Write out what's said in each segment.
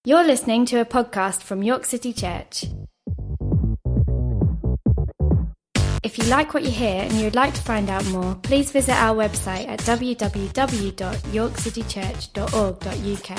You're listening to a podcast from York City Church. If you like what you hear and you'd like to find out more, please visit our website at www.yorkcitychurch.org.uk.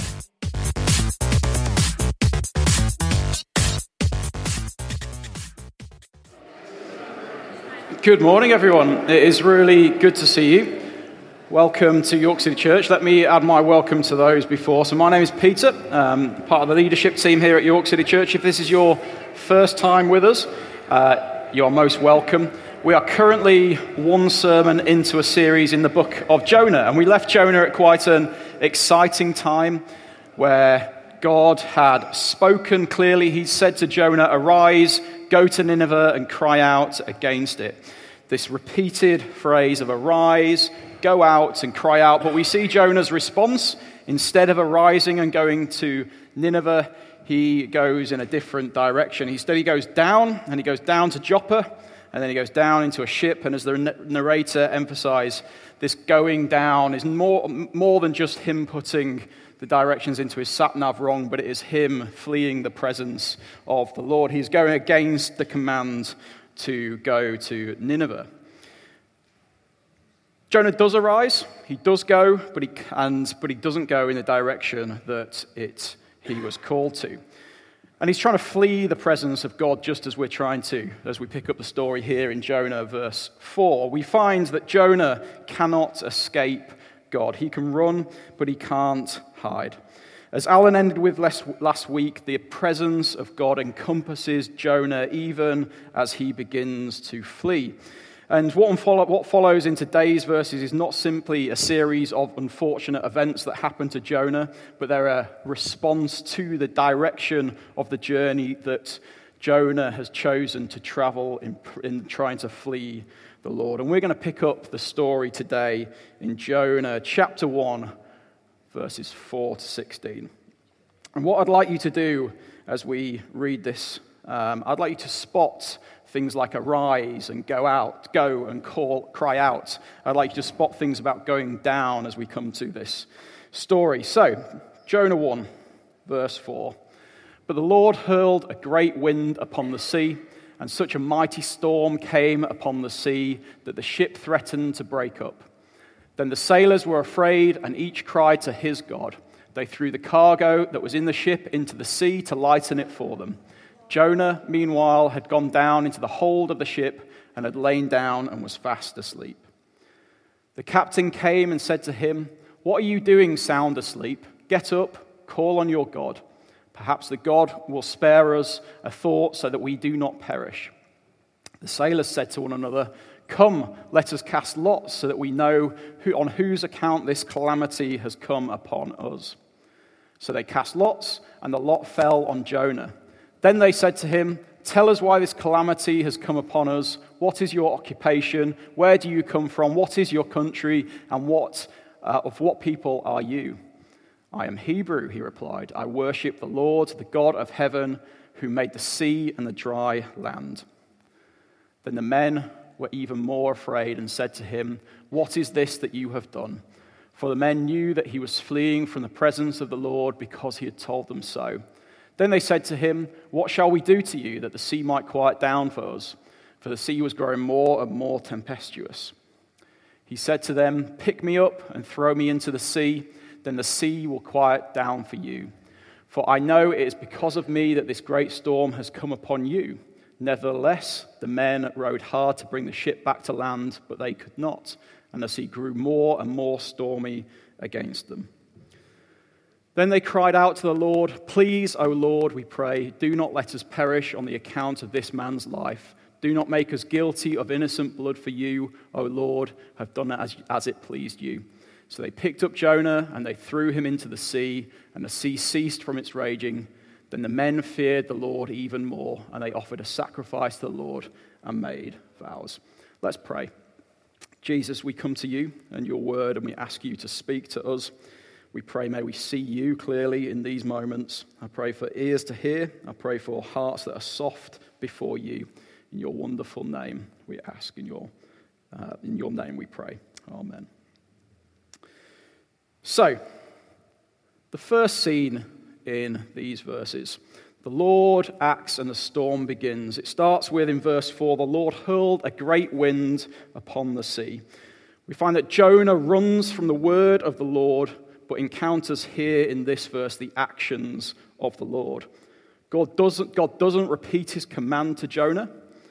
Good morning, everyone. It is really good to see you. Welcome to York City Church. Let me add my welcome to those before. So my name is Peter, part of the leadership team here at York City Church. If this is your first time with us, you are most welcome. We are currently one sermon into a series in the book of Jonah, and we left Jonah at quite an exciting time where God had spoken clearly. He said to Jonah, "Arise, go to Nineveh and cry out against it." This repeated phrase of arise, go out and cry out. But we see Jonah's response. Instead of arising and going to Nineveh, he goes in a different direction. Instead, he goes down, and he goes down to Joppa, and then he goes down into a ship. And as the narrator emphasized, this going down is more than just him putting the directions into his sat-nav wrong, but it is him fleeing the presence of the Lord. He's going against the command to go to Nineveh. Jonah does arise, he does go, but he doesn't go in the direction that he was called to. And he's trying to flee the presence of God just as we're trying to, as we pick up the story here in Jonah verse 4. We find that Jonah cannot escape God. He can run, but he can't hide. As Alan ended with last week, the presence of God encompasses Jonah even as he begins to flee. And what follows in today's verses is not simply a series of unfortunate events that happen to Jonah, but they're a response to the direction of the journey that Jonah has chosen to travel in trying to flee the Lord. And we're going to pick up the story today in Jonah chapter 1, verses 4 to 16. And what I'd like you to do as we read this, I'd like you to spot things like arise and go and cry out. I'd like you to spot things about going down as we come to this story. So, Jonah 1, verse 4. But the Lord hurled a great wind upon the sea, and such a mighty storm came upon the sea that the ship threatened to break up. Then the sailors were afraid, and each cried to his God. They threw the cargo that was in the ship into the sea to lighten it for them. Jonah, meanwhile, had gone down into the hold of the ship and had lain down and was fast asleep. The captain came and said to him, "What are you doing sound asleep? Get up, call on your God. Perhaps the God will spare us a thought so that we do not perish." The sailors said to one another, "Come, let us cast lots so that we know on whose account this calamity has come upon us." So they cast lots, and the lot fell on Jonah. Then they said to him, "Tell us why this calamity has come upon us. What is your occupation? Where do you come from? What is your country? And of what people are you?" "I am Hebrew," he replied. "I worship the Lord, the God of heaven, who made the sea and the dry land." Then the men were even more afraid and said to him, "What is this that you have done?" For the men knew that he was fleeing from the presence of the Lord because he had told them so. Then they said to him, "What shall we do to you that the sea might quiet down for us?" For the sea was growing more and more tempestuous. He said to them, "Pick me up and throw me into the sea, then the sea will quiet down for you. For I know it is because of me that this great storm has come upon you." Nevertheless, the men rowed hard to bring the ship back to land, but they could not, and the sea grew more and more stormy against them. Then they cried out to the Lord, "Please, O Lord, we pray, do not let us perish on the account of this man's life. Do not make us guilty of innocent blood, for you, O Lord, have done it as it pleased you." So they picked up Jonah, and they threw him into the sea, and the sea ceased from its raging. Then the men feared the Lord even more, and they offered a sacrifice to the Lord and made vows. Let's pray. Jesus, we come to you and your word, and we ask you to speak to us. We pray, may we see you clearly in these moments. I pray for ears to hear. I pray for hearts that are soft before you. In your wonderful name, we ask. In your name we pray. Amen. So, the first scene in these verses. The Lord acts and the storm begins. It starts with, in verse 4, the Lord hurled a great wind upon the sea. We find that Jonah runs from the word of the Lord, but encounters here in this verse the actions of the Lord. God doesn't repeat his command to Jonah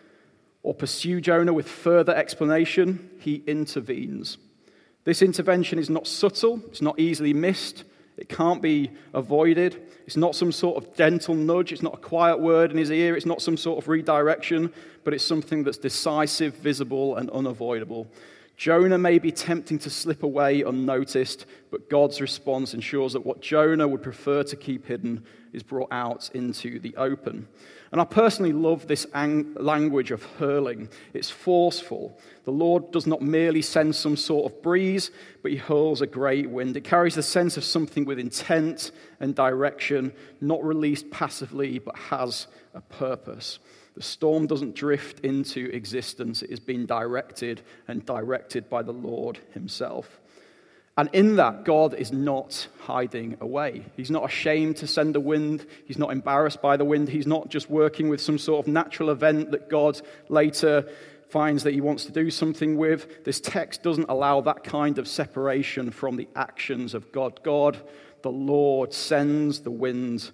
or pursue Jonah with further explanation. He intervenes. This intervention is not subtle. It's not easily missed. It can't be avoided. It's not some sort of gentle nudge. It's not a quiet word in his ear. It's not some sort of redirection, but it's something that's decisive, visible, and unavoidable. Jonah may be tempting to slip away unnoticed, but God's response ensures that what Jonah would prefer to keep hidden is brought out into the open. And I personally love this language of hurling. It's forceful. The Lord does not merely send some sort of breeze, but he hurls a great wind. It carries the sense of something with intent and direction, not released passively, but has a purpose. The storm doesn't drift into existence. It is being directed and directed by the Lord himself. And in that, God is not hiding away. He's not ashamed to send a wind. He's not embarrassed by the wind. He's not just working with some sort of natural event that God later finds that he wants to do something with. This text doesn't allow that kind of separation from the actions of God. God, the Lord, sends the wind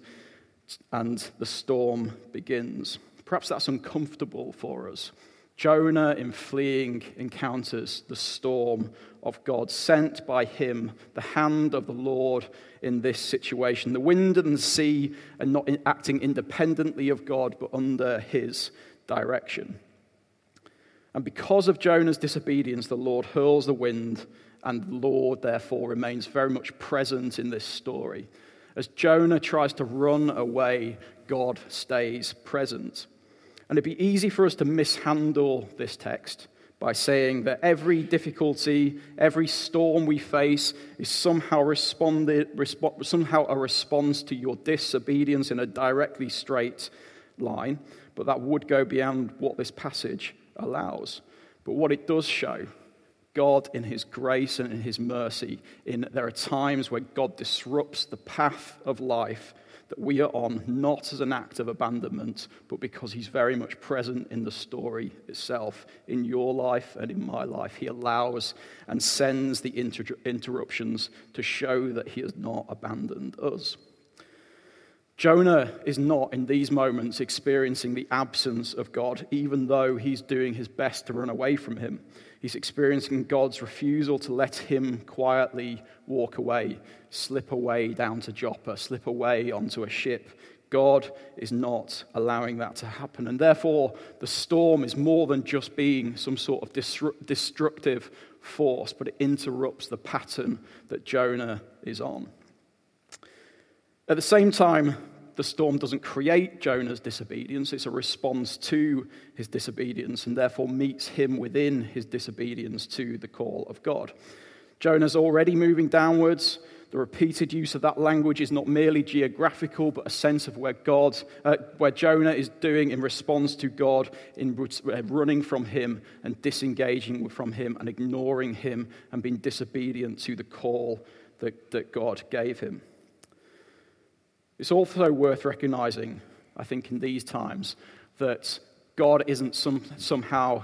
and the storm begins. Perhaps that's uncomfortable for us. Jonah, in fleeing, encounters the storm of God, sent by him, the hand of the Lord in this situation. The wind and the sea are not acting independently of God, but under his direction. And because of Jonah's disobedience, the Lord hurls the wind, and the Lord, therefore, remains very much present in this story. As Jonah tries to run away, God stays present. And it'd be easy for us to mishandle this text by saying that every difficulty, every storm we face is somehow a response to your disobedience in a directly straight line. But that would go beyond what this passage allows. But what it does show, God in his grace and in his mercy, there are times where God disrupts the path of life that we are on, not as an act of abandonment, but because he's very much present in the story itself, in your life and in my life. He allows and sends the interruptions to show that he has not abandoned us. Jonah is not, in these moments, experiencing the absence of God, even though he's doing his best to run away from him. He's experiencing God's refusal to let him quietly walk away, slip away down to Joppa, slip away onto a ship. God is not allowing that to happen. And therefore, the storm is more than just being some sort of destructive force, but it interrupts the pattern that Jonah is on. At the same time, the storm doesn't create Jonah's disobedience. It's a response to his disobedience and therefore meets him within his disobedience to the call of God. Jonah's already moving downwards. The repeated use of that language is not merely geographical, but a sense of where Jonah is doing in response to God, in running from him and disengaging from him and ignoring him and being disobedient to the call that God gave him. It's also worth recognizing, I think, in these times, that God isn't somehow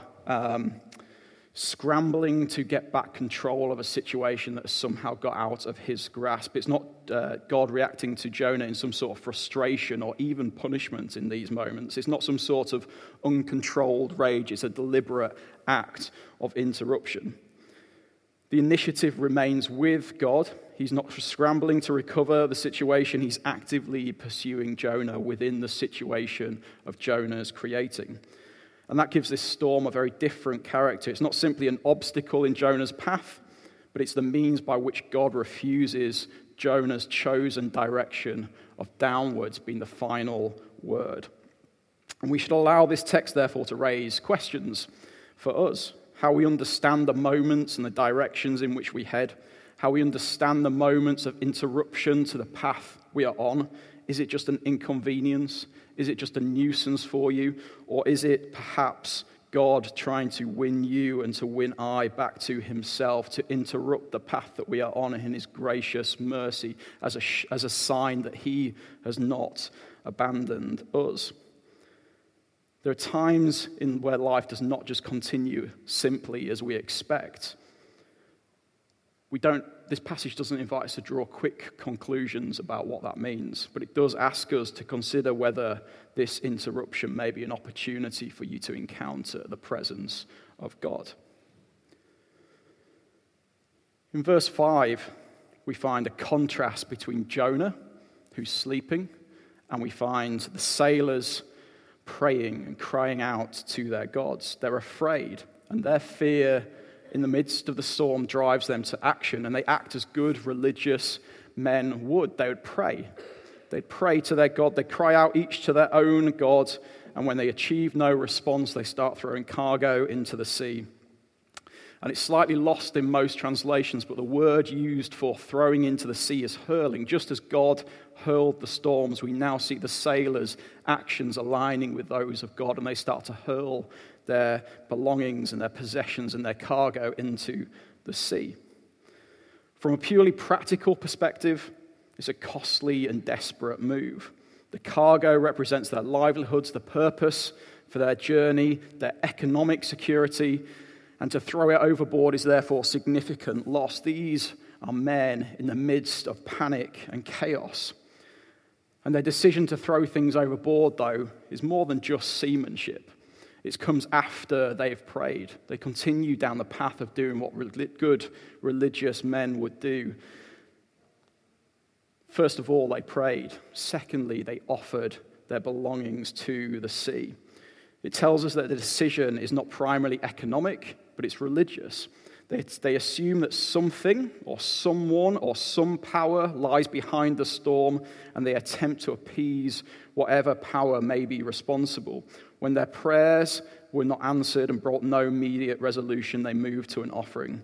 scrambling to get back control of a situation that has somehow got out of his grasp. It's not God reacting to Jonah in some sort of frustration or even punishment in these moments. It's not some sort of uncontrolled rage. It's a deliberate act of interruption. The initiative remains with God. He's not scrambling to recover the situation. He's actively pursuing Jonah within the situation of Jonah's creating. And that gives this storm a very different character. It's not simply an obstacle in Jonah's path, but it's the means by which God refuses Jonah's chosen direction of downwards being the final word. And we should allow this text, therefore, to raise questions for us. How we understand the moments and the directions in which we head. How we understand the moments of interruption to the path we are on. Is it just an inconvenience? Is it just a nuisance for you? Or is it perhaps God trying to win you and to win I back to himself, to interrupt the path that we are on in his gracious mercy as a sign that he has not abandoned us. There are times where life does not just continue simply as we expect. This passage doesn't invite us to draw quick conclusions about what that means, but it does ask us to consider whether this interruption may be an opportunity for you to encounter the presence of God. In verse 5, we find a contrast between Jonah, who's sleeping, and we find the sailors praying and crying out to their gods. They're afraid, and their fear in the midst of the storm drives them to action, and they act as good religious men would. They would pray. They'd pray to their God. They'd cry out each to their own God, and when they achieve no response, they start throwing cargo into the sea. And it's slightly lost in most translations, but the word used for throwing into the sea is hurling. Just as God hurled the storms, we now see the sailors' actions aligning with those of God, and they start to hurl their belongings and their possessions and their cargo into the sea. From a purely practical perspective, it's a costly and desperate move. The cargo represents their livelihoods, the purpose for their journey, their economic security, and to throw it overboard is therefore significant loss. These are men in the midst of panic and chaos. And their decision to throw things overboard, though, is more than just seamanship. It comes after they've prayed. They continue down the path of doing what good religious men would do. First of all, they prayed. Secondly, they offered their belongings to the sea. It tells us that the decision is not primarily economic, but it's religious. They assume that something or someone or some power lies behind the storm, and they attempt to appease whatever power may be responsible. When their prayers were not answered and brought no immediate resolution, they moved to an offering.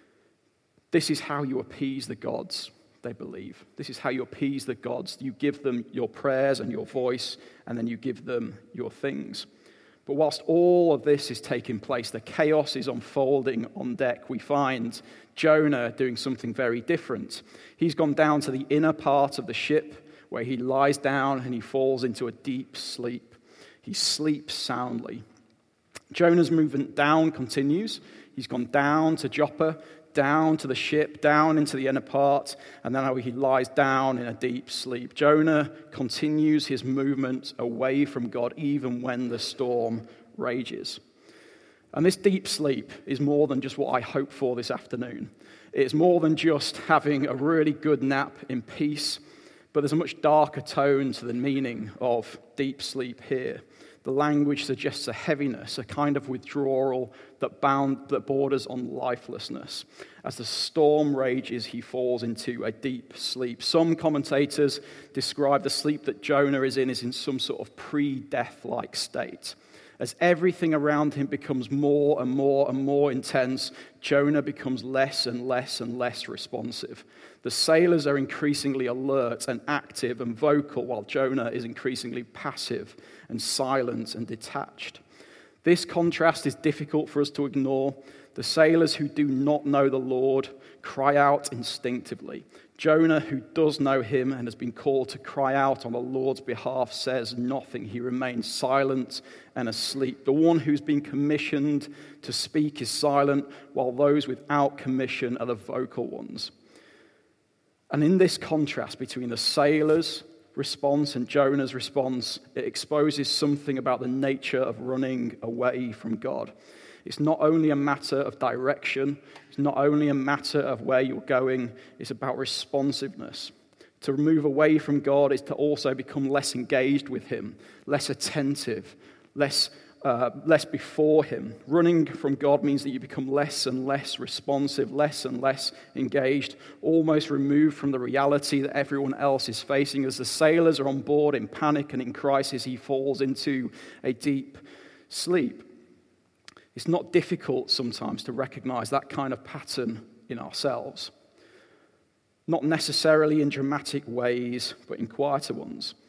This is how you appease the gods, they believe. This is how you appease the gods. You give them your prayers and your voice, and then you give them your things. But whilst all of this is taking place, the chaos is unfolding on deck, we find Jonah doing something very different. He's gone down to the inner part of the ship where he lies down and he falls into a deep sleep. He sleeps soundly. Jonah's movement down continues. He's gone down to Joppa, down to the ship, down into the inner part, and then he lies down in a deep sleep. Jonah continues his movement away from God even when the storm rages. And this deep sleep is more than just what I hope for this afternoon. It's more than just having a really good nap in peace, but there's a much darker tone to the meaning of deep sleep here. The language suggests a heaviness, a kind of withdrawal that borders on lifelessness. As the storm rages, he falls into a deep sleep. Some commentators describe the sleep that Jonah is in some sort of pre-death-like state. As everything around him becomes more and more and more intense, Jonah becomes less and less and less responsive. The sailors are increasingly alert and active and vocal, while Jonah is increasingly passive and silent and detached. This contrast is difficult for us to ignore. The sailors who do not know the Lord cry out instinctively. Jonah, who does know him and has been called to cry out on the Lord's behalf, says nothing. He remains silent and asleep. The one who's been commissioned to speak is silent, while those without commission are the vocal ones. And in this contrast between the sailors' response and Jonah's response, it exposes something about the nature of running away from God. It's not only a matter of direction, it's not only a matter of where you're going, it's about responsiveness. To move away from God is to also become less engaged with him, less attentive, less before him. Running from God means that you become less and less responsive, less and less engaged, almost removed from the reality that everyone else is facing. As the sailors are on board in panic and in crisis, he falls into a deep sleep. It's not difficult sometimes to recognize that kind of pattern in ourselves. Not necessarily in dramatic ways, but in quieter ones.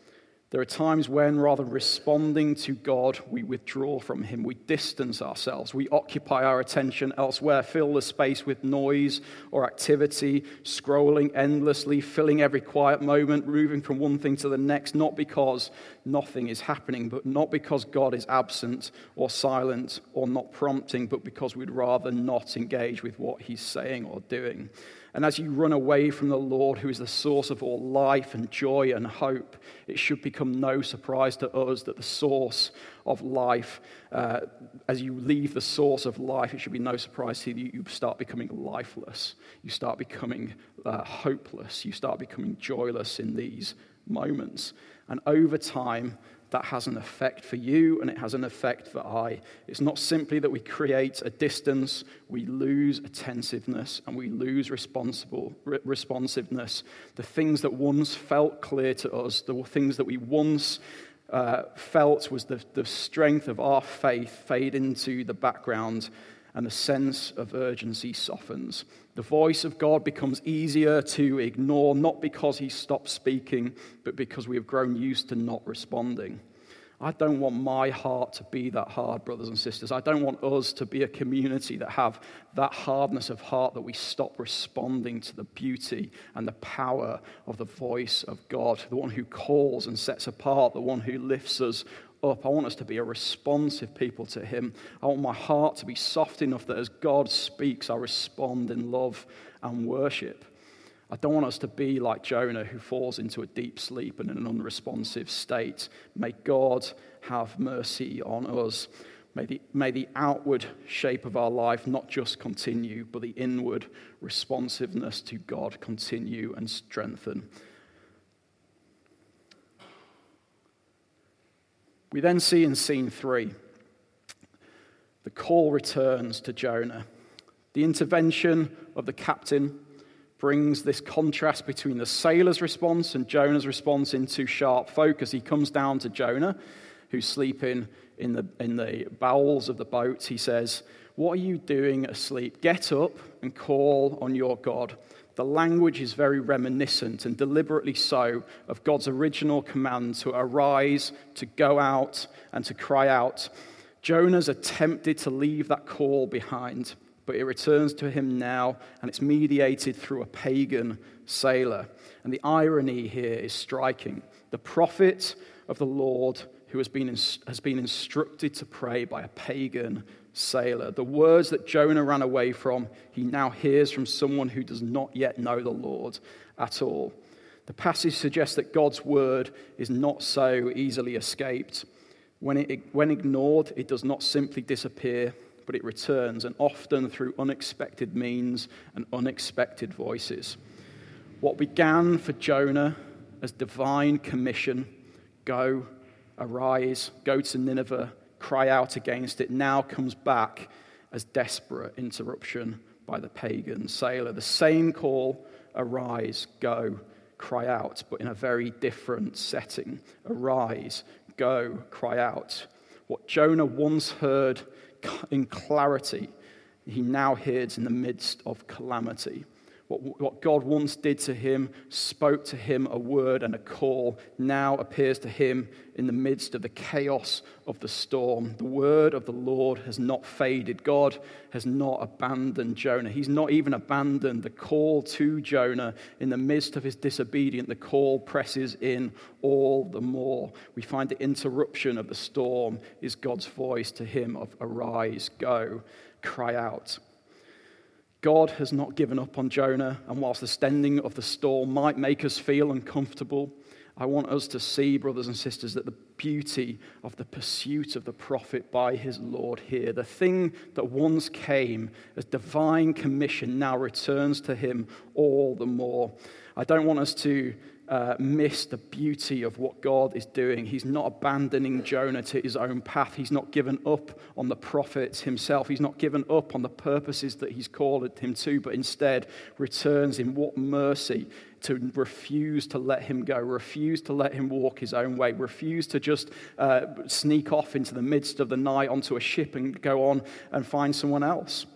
There are times when, rather than responding to God, we withdraw from him. We distance ourselves. We occupy our attention elsewhere, fill the space with noise or activity, scrolling endlessly, filling every quiet moment, moving from one thing to the next, not because nothing is happening, but not because God is absent or silent or not prompting, but because we'd rather not engage with what he's saying or doing. And as you run away from the Lord, who is the source of all life and joy and hope, it should become no surprise to us that the source of life, as you leave the source of life, it should be no surprise to you start becoming lifeless. You start becoming hopeless. You start becoming joyless in these moments. And over time, that has an effect for you and it has an effect for I. It's not simply that we create a distance, we lose attentiveness and we lose responsiveness. The things that once felt clear to us, the things that we once felt was the strength of our faith fade into the background and the sense of urgency softens. The voice of God becomes easier to ignore, not because he stops speaking, but because we have grown used to not responding. I don't want my heart to be that hard, brothers and sisters. I don't want us to be a community that have that hardness of heart that we stop responding to the beauty and the power of the voice of God, the one who calls and sets apart, the one who lifts us up. I want us to be a responsive people to him. I want my heart to be soft enough that as God speaks, I respond in love and worship. I don't want us to be like Jonah, who falls into a deep sleep and in an unresponsive state. May God have mercy on us. May the outward shape of our life not just continue, but the inward responsiveness to God continue and strengthen. We then see in scene 3, the call returns to Jonah. The intervention of the captain brings this contrast between the sailor's response and Jonah's response into sharp focus. He comes down to Jonah, who's sleeping in the bowels of the boat. He says, "What are you doing asleep? Get up and call on your God." The language is very reminiscent, and deliberately so, of God's original command to arise, to go out, and to cry out. Jonah's attempted to leave that call behind, but it returns to him now, and it's mediated through a pagan sailor. And the irony here is striking. The prophet of the Lord who has been instructed to pray by a pagan sailor. The words that Jonah ran away from, he now hears from someone who does not yet know the Lord at all. The passage suggests that God's word is not so easily escaped. When ignored, it does not simply disappear, but it returns, and often through unexpected means and unexpected voices. What began for Jonah as divine commission, go, arise, go to Nineveh, cry out against it, now comes back as desperate interruption by the pagan sailor. The same call, arise, go, cry out, but in a very different setting. Arise, go, cry out. What Jonah once heard in clarity, he now hears in the midst of calamity. What God once did to him, spoke to him a word and a call, now appears to him in the midst of the chaos of the storm. The word of the Lord has not faded. God has not abandoned Jonah. He's not even abandoned the call to Jonah. In the midst of his disobedience, the call presses in all the more. We find the interruption of the storm is God's voice to him of arise, go, cry out. God has not given up on Jonah, and whilst the stending of the storm might make us feel uncomfortable, I want us to see, brothers and sisters, that the beauty of the pursuit of the prophet by his Lord here, the thing that once came as divine commission now returns to him all the more. I don't want us to miss the beauty of what God is doing. He's not abandoning Jonah to his own path. He's not given up on the prophet himself. He's not given up on the purposes that he's called him to, but instead returns in what mercy to refuse to let him go, refuse to let him walk his own way, refuse to just sneak off into the midst of the night onto a ship and go on and find someone else.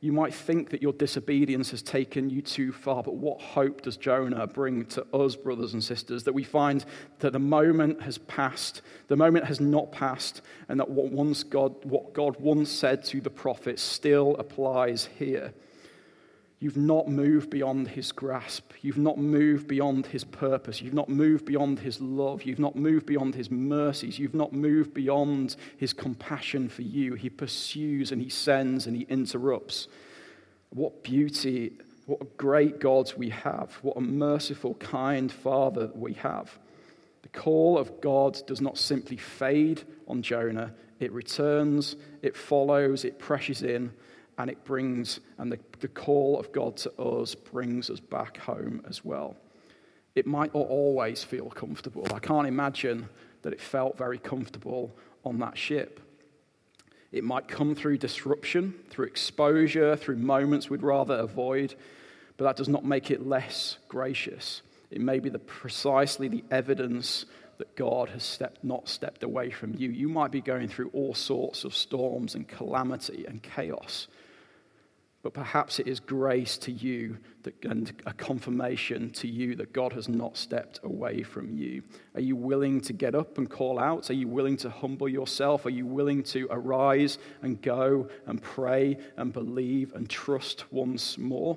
You might think that your disobedience has taken you too far, but what hope does Jonah bring to us, brothers and sisters, that we find that the moment has passed, the moment has not passed, and that what God once said to the prophet still applies here. You've not moved beyond his grasp. You've not moved beyond his purpose. You've not moved beyond his love. You've not moved beyond his mercies. You've not moved beyond his compassion for you. He pursues and he sends and he interrupts. What beauty, what great gods we have. What a merciful, kind Father we have. The call of God does not simply fade on Jonah. It returns, it follows, it presses in, and it brings, and the call of God to us brings us back home as well. It might not always feel comfortable. I can't imagine that it felt very comfortable on that ship. It might come through disruption, through exposure, through moments we'd rather avoid, but that does not make it less gracious. It may be precisely the evidence that God has not stepped away from you. You might be going through all sorts of storms and calamity and chaos, but perhaps it is grace to you and a confirmation to you that God has not stepped away from you. Are you willing to get up and call out? Are you willing to humble yourself? Are you willing to arise and go and pray and believe and trust once more?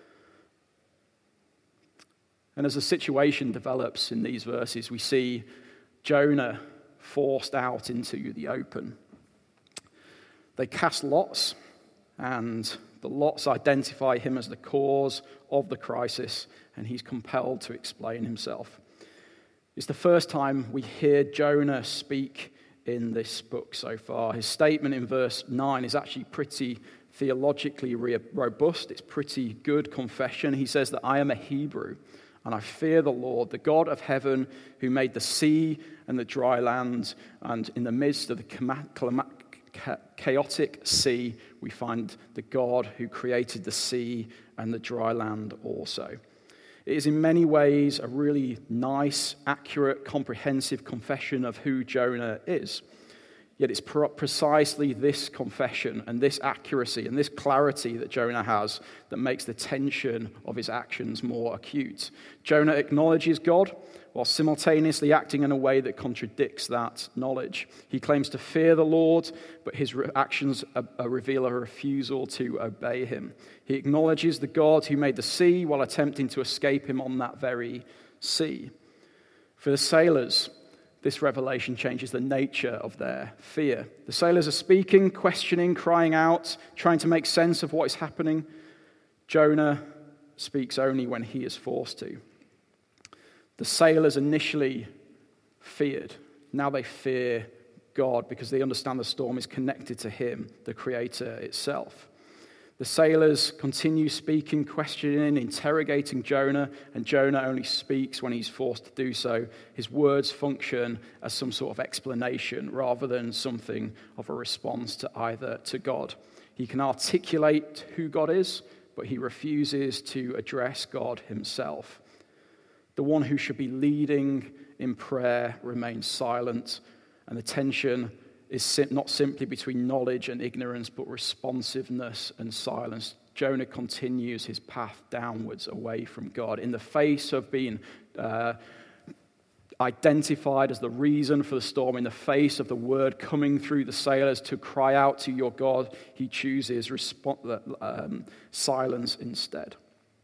And as the situation develops in these verses, we see Jonah forced out into the open. They cast lots, and the lots identify him as the cause of the crisis, and he's compelled to explain himself. It's the first time we hear Jonah speak in this book so far. His statement in verse 9 is actually pretty theologically robust. It's pretty good confession. He says that I am a Hebrew, and I fear the Lord, the God of heaven, who made the sea and the dry land, and in the midst of the chaotic sea, we find the God who created the sea and the dry land also. It is in many ways a really nice, accurate, comprehensive confession of who Jonah is. Yet it's precisely this confession and this accuracy and this clarity that Jonah has that makes the tension of his actions more acute. Jonah acknowledges God while simultaneously acting in a way that contradicts that knowledge. He claims to fear the Lord, but his actions reveal a refusal to obey him. He acknowledges the God who made the sea while attempting to escape him on that very sea. For the sailors, this revelation changes the nature of their fear. The sailors are speaking, questioning, crying out, trying to make sense of what is happening. Jonah speaks only when he is forced to. The sailors initially feared. Now they fear God because they understand the storm is connected to him, the Creator itself. The sailors continue speaking, questioning, interrogating Jonah, and Jonah only speaks when he's forced to do so. His words function as some sort of explanation rather than something of a response to God. He can articulate who God is, but he refuses to address God himself. The one who should be leading in prayer remains silent, and the tension is not simply between knowledge and ignorance, but responsiveness and silence. Jonah continues his path downwards away from God. In the face of being identified as the reason for the storm, in the face of the word coming through the sailors to cry out to your God, he chooses silence instead.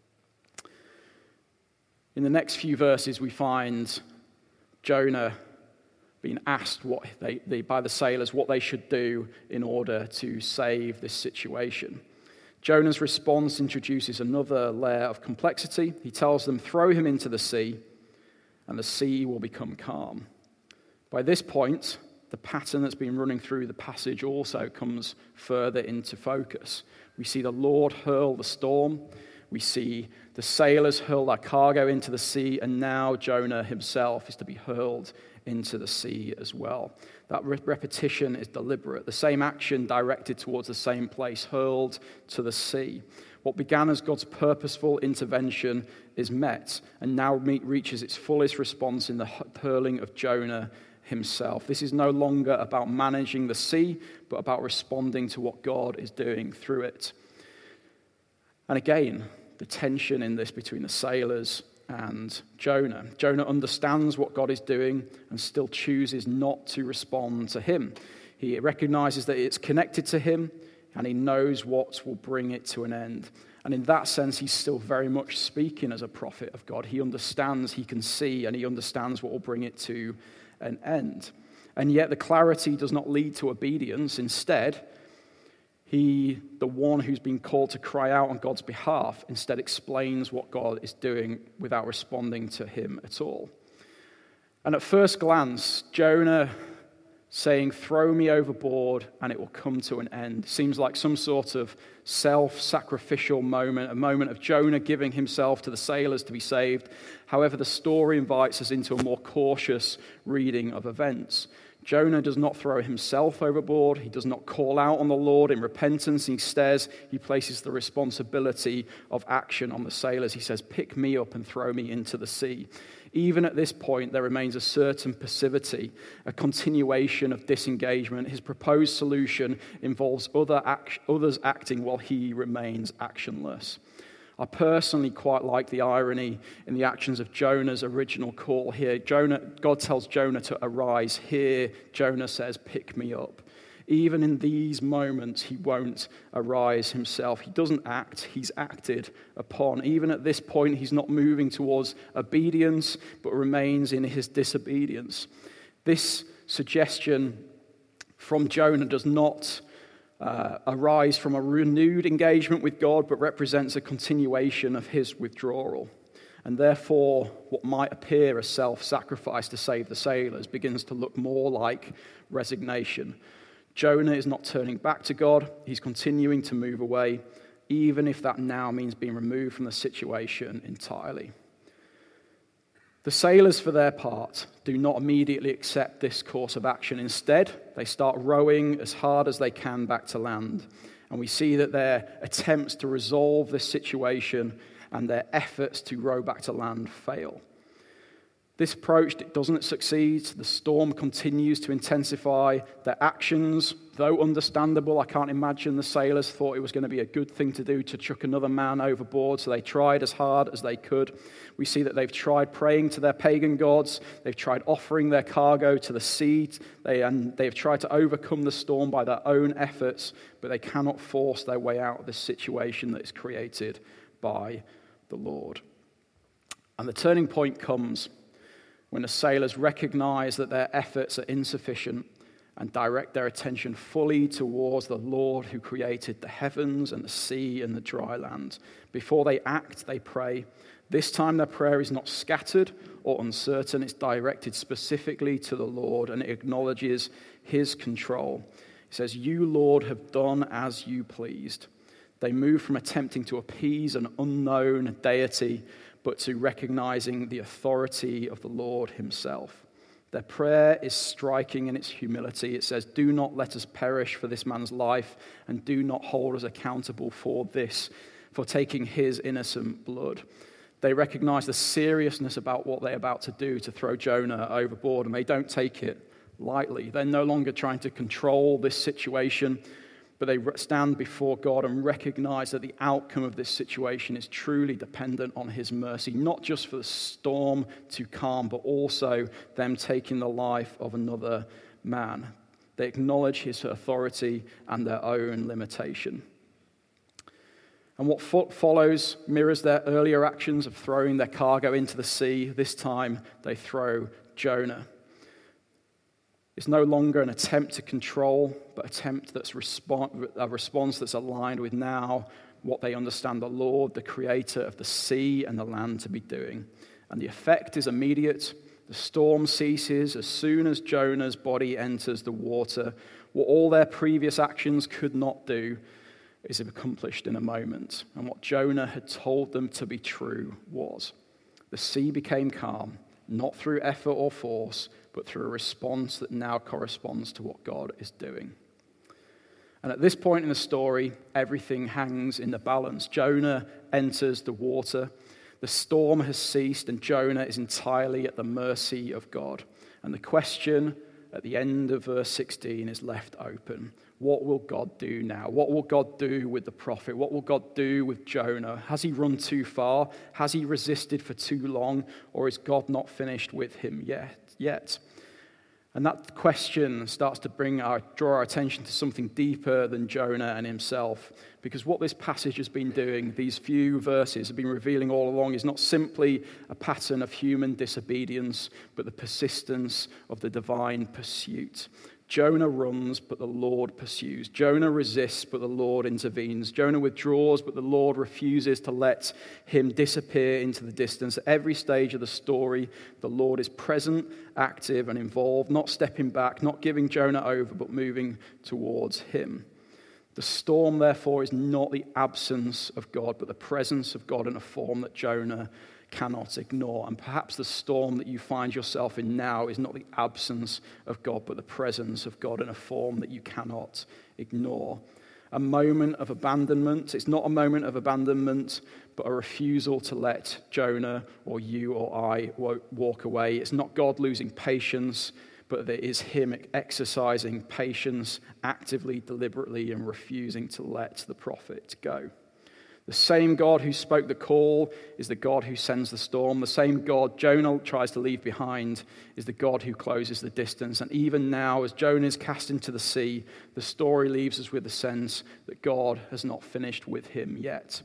In the next few verses, we find Jonah being asked by the sailors what they should do in order to save this situation. Jonah's response introduces another layer of complexity. He tells them, throw him into the sea, and the sea will become calm. By this point, the pattern that's been running through the passage also comes further into focus. We see the Lord hurl the storm. We see the sailors hurl their cargo into the sea, and now Jonah himself is to be hurled into the sea as well. That repetition is deliberate. The same action directed towards the same place, hurled to the sea. What began as God's purposeful intervention is met and now reaches its fullest response in the hurling of Jonah himself. This is no longer about managing the sea, but about responding to what God is doing through it. And again, the tension in this between the sailors and Jonah. Jonah understands what God is doing and still chooses not to respond to him. He recognizes that it's connected to him, and he knows what will bring it to an end. And in that sense, he's still very much speaking as a prophet of God. He understands, he can see, and he understands what will bring it to an end. And yet the clarity does not lead to obedience. Instead, the one who's been called to cry out on God's behalf, instead explains what God is doing without responding to him at all. And at first glance, Jonah saying, "Throw me overboard and it will come to an end," seems like some sort of self-sacrificial moment, a moment of Jonah giving himself to the sailors to be saved. However, the story invites us into a more cautious reading of events. Jonah does not throw himself overboard. He does not call out on the Lord in repentance. Instead, he places the responsibility of action on the sailors. He says, "Pick me up and throw me into the sea." Even at this point, there remains a certain passivity, a continuation of disengagement. His proposed solution involves others acting while he remains actionless. I personally quite like the irony in the actions of Jonah's original call here. God tells Jonah to arise. Here, Jonah says, "Pick me up." Even in these moments, he won't arise himself. He doesn't act, he's acted upon. Even at this point, he's not moving towards obedience, but remains in his disobedience. This suggestion from Jonah does not arise from a renewed engagement with God, but represents a continuation of his withdrawal. And therefore, what might appear as self-sacrifice to save the sailors begins to look more like resignation. Jonah is not turning back to God. He's continuing to move away, even if that now means being removed from the situation entirely. The sailors, for their part, do not immediately accept this course of action. Instead, they start rowing as hard as they can back to land. And we see that their attempts to resolve this situation and their efforts to row back to land fail. This approach doesn't succeed. The storm continues to intensify. Their actions, though understandable, I can't imagine the sailors thought it was going to be a good thing to do to chuck another man overboard, so they tried as hard as they could. We see that they've tried praying to their pagan gods. They've tried offering their cargo to the sea. They've tried to overcome the storm by their own efforts, but they cannot force their way out of this situation that is created by the Lord. And the turning point comes when the sailors recognize that their efforts are insufficient and direct their attention fully towards the Lord who created the heavens and the sea and the dry land. Before they act, they pray. This time their prayer is not scattered or uncertain. It's directed specifically to the Lord, and it acknowledges his control. It says, "You, Lord, have done as you pleased." They move from attempting to appease an unknown deity, but to recognizing the authority of the Lord himself. Their prayer is striking in its humility. It says, "Do not let us perish for this man's life, and do not hold us accountable for taking his innocent blood." They recognize the seriousness about what they're about to do to throw Jonah overboard, and they don't take it lightly. They're no longer trying to control this situation, but they stand before God and recognize that the outcome of this situation is truly dependent on his mercy, not just for the storm to calm, but also them taking the life of another man. They acknowledge his authority and their own limitation. And what follows mirrors their earlier actions of throwing their cargo into the sea. This time, they throw Jonah. It's no longer an attempt to control, but a response that's aligned with now what they understand the Lord, the creator of the sea and the land, to be doing. And the effect is immediate. The storm ceases as soon as Jonah's body enters the water. What all their previous actions could not do is accomplished in a moment. And what Jonah had told them to be true was, the sea became calm, not through effort or force, but through a response that now corresponds to what God is doing. And at this point in the story, everything hangs in the balance. Jonah enters the water. The storm has ceased, and Jonah is entirely at the mercy of God. And the question at the end of verse 16 is left open. What will God do now? What will God do with the prophet? What will God do with Jonah? Has he run too far? Has he resisted for too long? Or is God not finished with him yet? And that question starts to draw our attention to something deeper than Jonah and himself. Because what this passage has been doing, these few verses have been revealing all along, is not simply a pattern of human disobedience, but the persistence of the divine pursuit. Jonah runs, but the Lord pursues. Jonah resists, but the Lord intervenes. Jonah withdraws, but the Lord refuses to let him disappear into the distance. At every stage of the story, the Lord is present, active, and involved, not stepping back, not giving Jonah over, but moving towards him. The storm, therefore, is not the absence of God, but the presence of God in a form that Jonah cannot ignore. And perhaps the storm that you find yourself in now is not the absence of God, but the presence of God in a form that you cannot ignore. A moment of abandonment. It's not a moment of abandonment, but a refusal to let Jonah or you or I walk away. It's not God losing patience, but it is him exercising patience actively, deliberately, and refusing to let the prophet go. The same God who spoke the call is the God who sends the storm. The same God Jonah tries to leave behind is the God who closes the distance. And even now, as Jonah is cast into the sea, the story leaves us with the sense that God has not finished with him yet.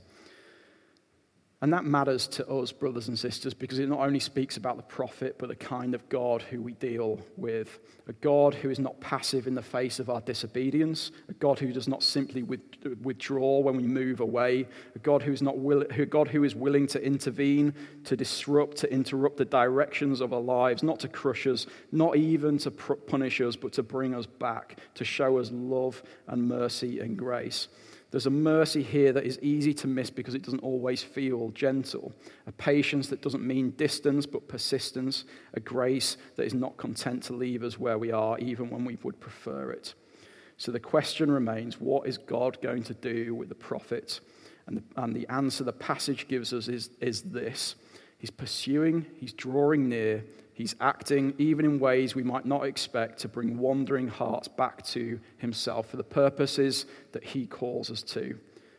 And that matters to us, brothers and sisters, because it not only speaks about the prophet, but the kind of God who we deal with. A God who is not passive in the face of our disobedience. A God who does not simply withdraw when we move away. A God who is willing to intervene, to disrupt, to interrupt the directions of our lives, not to crush us, not even to punish us, but to bring us back, to show us love and mercy and grace. There's a mercy here that is easy to miss because it doesn't always feel gentle. A patience that doesn't mean distance but persistence. A grace that is not content to leave us where we are even when we would prefer it. So the question remains, what is God going to do with the prophet? And the answer the passage gives us is this. He's pursuing, he's drawing near, he's acting even in ways we might not expect to bring wandering hearts back to himself for the purposes that he calls us to.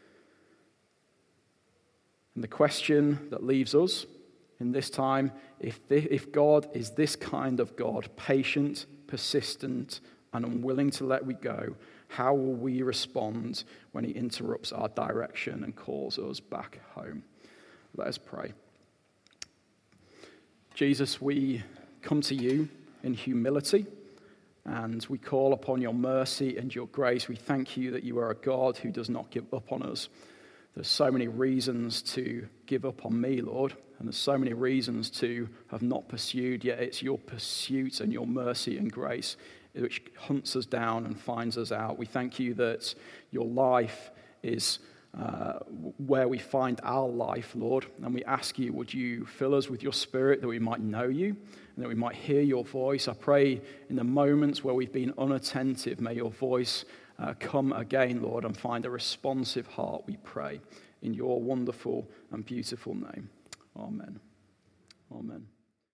And the question that leaves us in this time, if God is this kind of God, patient, persistent, and unwilling to let we go, how will we respond when he interrupts our direction and calls us back home? Let us pray. Jesus, we come to you in humility and we call upon your mercy and your grace. We thank you that you are a God who does not give up on us. There's so many reasons to give up on me, Lord, and there's so many reasons to have not pursued, yet it's your pursuit and your mercy and grace which hunts us down and finds us out. We thank you that your life is where we find our life, Lord, and we ask you, would you fill us with your spirit that we might know you and that we might hear your voice. I pray in the moments where we've been unattentive, may your voice come again, Lord, and find a responsive heart, we pray, in your wonderful and beautiful name. Amen. Amen.